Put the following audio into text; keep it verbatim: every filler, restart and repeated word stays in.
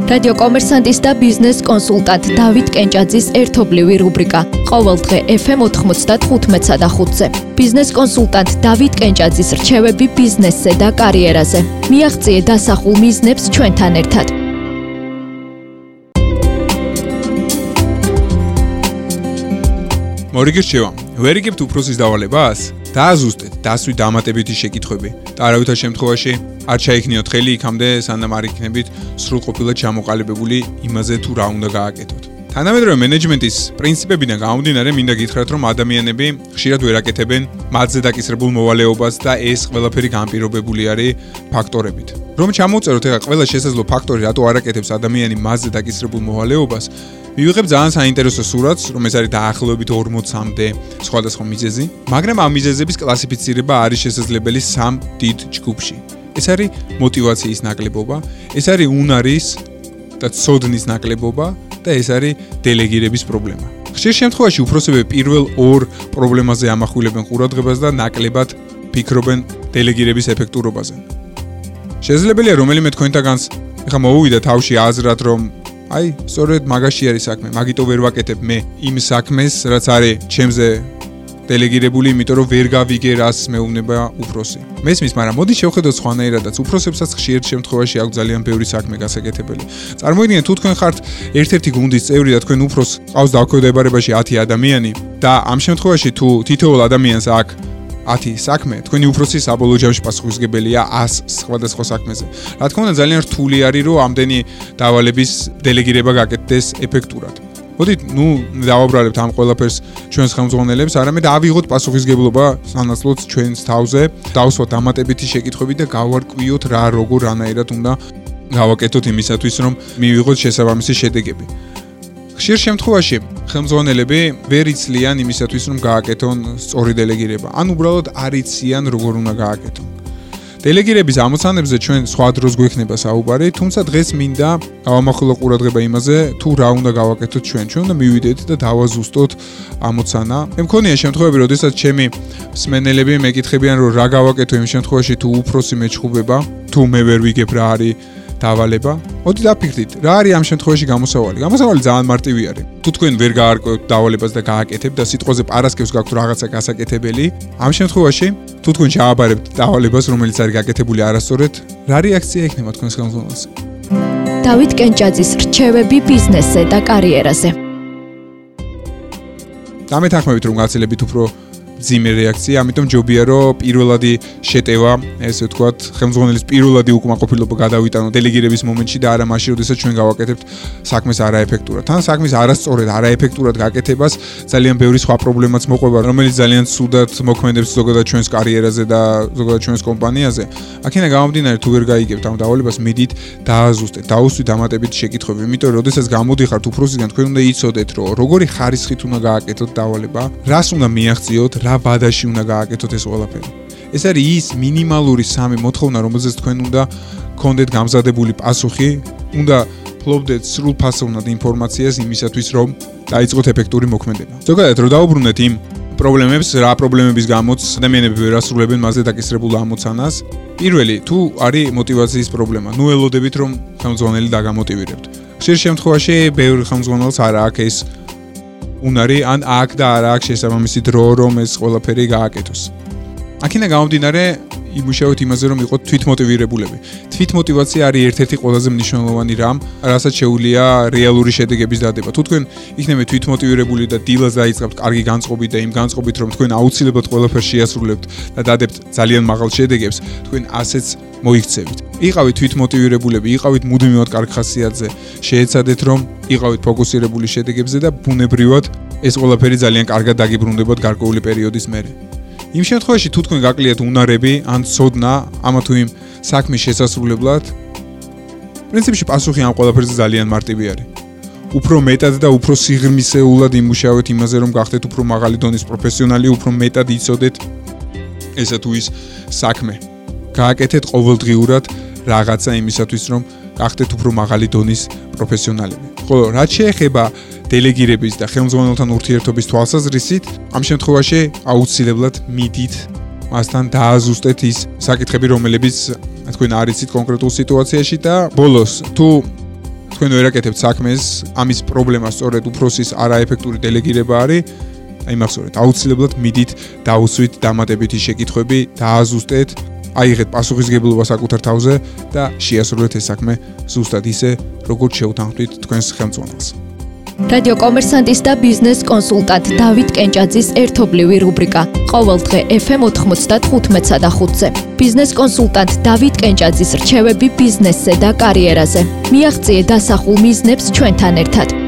რადიო კომერსანტის და ბიზნეს კონსულტანტ დავით კენჭაძის ერთობლივი რუბრიკა ყოველდღე ეფ ემ ოთხმოცდახუთი და ხუთზე. ბიზნეს კონსულტანტ დავით კენჭაძის რჩევები ბიზნესზე და კარიერაზე. მიაღწიე დასახულ მიზნებს ჩვენთან ერთად. მორიგირჩევა, ვერ იგებთ უფროსის დავალებას? დააზუსტეთ დასვით დამატებითი შეკითხვები და არავითარ შემთხვევაში არ ჩაიქნიოთ ხელი იქამდე, სანამ არ იქნებით სრულყოფილად ჩამოყალიბებული იმაზე თუ რა უნდა გააკეთოთ. თანამედროვე მენეჯმენტის პრინციპებიდან გამომდინარე, მინდა გითხრათ, რომ ადამიანები ხშირად ვერ აკეთებენ მათზე დაკისრებულ მოვალეობას და ეს ყველაფერი განპირობებული არის ფაქტორებით. რომ ჩამოვწეროთ ეხლა ყველა შესაძლო ფაქტორი, რატო არ აკეთებს ადამიანი მათზე დაკისრებულ მოვალეობას, მივიღებ ძალიან საინტერესო სურათს, რომ ეს არის დაახლოებით ორმოცამდე სხვადასხვა მიზეზი, მაგრამ ამ მიზეზების კლასიფიცირება არის შესაძლებელი სამ დიდ ჯგუფში. ეს არის мотиваციის ნაკლებობა, ეს არის უნარის და ცოდნის ნაკლებობა და ეს არის დელეგირების პრობლემა. ხშირ შემთხვევაში უფროსები პირველ ორ პრობლემაზე ამახვილებენ ყურადღებას და ნაკლებად ფიქრობენ დელეგირების ეფექტურობაზე. შესაძლებელია რომელიმე თქვენთაგანს ეხლა მოუვიდა თავში აზრად, რომ აი, სწორედ მაგაში არის საქმე, მაგიტო ვერ ვაკეთებ მე იმ საქმეს, რაც არის ჩემზე დელეგირებული, იმიტომ რომ ვერ გავიგე რას მეუბნება უფროსი. მესმის, მაგრამ მოდი შევხედოთ სხვანაირადაც. უფროსებსაც ხშირ შემთხვევაში აქვს ძალიან ბევრი საქმე გასაკეთებელი. წარმოიდგინეთ, თუ თქვენ ხართ ერთ-ერთი გუნდის წევრი და თქვენ უფროს ყავს დაქვემდებარებაში ათი ადამიანი და ამ შემთხვევაში თუ თითოეულ ადამიანს აქვს ათი საქმე, თქვენი უფროსი საბოლოო ჯამში პასუხისმგებელია ას სხვადასხვა საქმეზე. რა თქმა უნდა, ძალიან რთული არის, რომ ამდენი დავალების დელეგირება გაკეთდეს ეფექტურად. მოდით, ნუ დავაბრალებთ ამ ყველაფერს ჩვენს ხელმძღვანელებს, არამედ ავიღოთ პასუხისმგებლობა სანაცვლოდ ჩვენს თავზე, დავსვათ დამატებითი შეკითხვები და გავარკვიოთ რა როგორ რანაირად უნდა გავაკეთოთ იმისათვის, რომ მივიღოთ შესაბამისი შედეგები. ხშირ შემთხვევაში ხელმძღვანელები ვერ იცლიან იმისათვის, რომ გააკეთონ სწორი დელეგირება, ან უბრალოდ არ იციან როგორ უნდა გააკეთონ. დელეგირების ამოცანებზე ჩვენ სხვა დროს გვექნება საუბარი, თუმცა დღეს მინდა გავამახვილო ყურადღება იმაზე, თუ რა უნდა გავაკეთოთ ჩვენ. ჩვენ უნდა მივიდეთ და დავაზუსტოთ ამოცანა. მე მქონია შემთხვევები, როდესაც ჩემი მსმენელები მეკითხებიან, რომ რა გავაკეთო იმ შემთხვევაში, თუ უფროსი მეჩხუბება, თუ მე ვერ ვიგებ რა არის დავალება. მოდი დაფიქრდით, რა არის ამ შემთხვევაში გამოსავალი? გამოსავალი ძალიან მარტივი არის. თუ თქვენ ვერ გაარკვევთ დავალებას და გააკეთებთ და სიტყვაზე პარასკევს გაქვთ რაღაცა გასაკეთებელი, ამ შემთხვევაში თუ თქვენ ჩააბარებთ დავალებას, რომელიც არის გაკეთებული არასწორად, რა რეაქცია ექნება თქვენს ხელმძღვანელს? დავით კენჭაძის რჩევები ბიზნესზე და კარიერაზე. დამეთანხმებით, რომ გაცილებით უფრო ძიმე რეაქცია, ამიტომ ჯობია რომ პირველადი შეტევა, ესე ვთქვათ, ხელმძღვანელის პირველადი უკმაყოფილება გადავიტანო დელეგირების მომენტში და არა მაშინ, როდესაც ჩვენ გავაკეთებთ საქმეს არაეფექტურად. თან საქმის არასწორად, არაეფექტურად გაკეთებას ძალიან ბევრი სხვა პრობლემაც მოყვება, რომელიც ძალიან ცუდად მოქმედებს ზოგადად ჩვენს კარიერაზე და ზოგადად ჩვენს კომპანიაზე. აქედან გამომდინარე, თუ ვერ გაიგებთ ამ დავალებას, მიდით დააზუსტეთ, დაუსვით დამატებითი შეკითხვები, იმიტომ რომ როდესაც გამოდიხართ უფროსიდან, თქვენ უნდა იცოდეთ, რომ როგორი ხარისხით უნდა გააკეთოთ დავალება, რას უნდა მიაღწიოთ, რა ბადაში უნდა გააკეთოთ ეს ყველაფერი. ეს არის ის მინიმალური სამი მოთხოვნა, რომელზეც თქვენ უნდა გქონდეთ გამზადებული პასუხი, უნდა ფლობდეთ სრულფასოვნად ინფორმაციას იმისათვის, რომ დაიწყოთ ეფექტური მოქმედება. ზოგადად, რომ დაუბრუნდეთ იმ პრობლემებს, რა პრობლემების გამოც ადამიანები ვერ ასრულებენ მასზე დაკისრებულ ამოცანას. პირველი, თუ არის мотиваციის პრობლემა, ნუ ელოდებით, რომ ხელმძღვანელი დაგამოტივირებთ. ხშირ შემთხვევაში ბევრი ხელმძღვანელს არ აქვს ეს უნარი, ან აქ და არა აქ შესაბამისი დრო, რომ ეს ყველაფერი გააკეთოს. აქედან გამომდინარე, იმუშავეთ იმაზე, რომ იყოთ თვითმოტივირებულები. თვითმოტივაცია არის ერთ-ერთი ყველაზე მნიშვნელოვანი რამ, რასაც შეუძლია რეალური შედეგების დადება. თუ თქვენ იქნებით თვითმოტივირებული და დილას დაიწყებთ კარგი განწყობით და იმ განწყობით, რომ თქვენ აუცილებლად ყველაფერს შეასრულებთ და დადებთ ძალიან მაღალ შედეგებს, თქვენ ასეც მოიქცევით. იყავით თვითმოტივირებულები, იყავით მუდმივად კარგ ხასიათზე, შეეცადეთ, რომ იყავით ფოკუსირებული შედეგებზე და ბუნებრივად ეს ყველაფერი ძალიან კარგად დაგიბრუნდებათ გარკვეული პერიოდის მერე. იმ შემთხვევაში, თუ თქვენ გაკლიათ უნარები ან ცოდნა ამა თუ იმ საქმის შესასრულებლად, პრინციპში პასუხი ამ ყველაფერზე ძალიან მარტივი არის. უფრო მეტად და უფრო სიღრმისეულად იმუშავეთ იმაზე, რომ გახდეთ უფრო მაღალი დონის პროფესიონალი, უფრო მეტად იცოდეთ ესა თუ ის საქმე. გააკეთეთ ყოველდღიურად რაღაცა იმისათვის, რომ გახდეთ უფრო მაღალი დონის პროფესიონალები. ხოლო რაც შეეხება დელეგირების და ხელმძღვანელთან ურთიერთობის თვალსაზრისით, ამ შემთხვევაში აუცილებლად მიდით მასთან დააზუსტეთ ის საკითხები, რომლებიც თქვენ არ იცით კონკრეტულ სიტუაციაში და ბოლოს თუ თქვენ ვერაკეთებთ საქმეს, ამის პრობლემა სწორედ უფროსის არაეფექტური დელეგირება არის. აი მახსოვრეთ, აუცილებლად მიდით დაუსვით დამატებითი შეკითხვები, დააზუსტეთ, აიღეთ პასუხისგებლობა საკუთარ თავზე და შეასრულეთ ეს საქმე ზუსტად ისე, როგორც შეუთანხმდით თქვენს ხელმძღვანელს. რადიო კომერსანტის და ბიზნეს კონსულტანტ დავით კენჭაძის ერთობლივი რუბრიკა ყოველდღე ეფ ემ ოთხმოცდახუთი და ხუთზე. ბიზნეს კონსულტანტ დავით კენჭაძის რჩევები ბიზნესზე და კარიერაზე. მიაღწიე დასახულ მიზნებს ჩვენთან ერთად.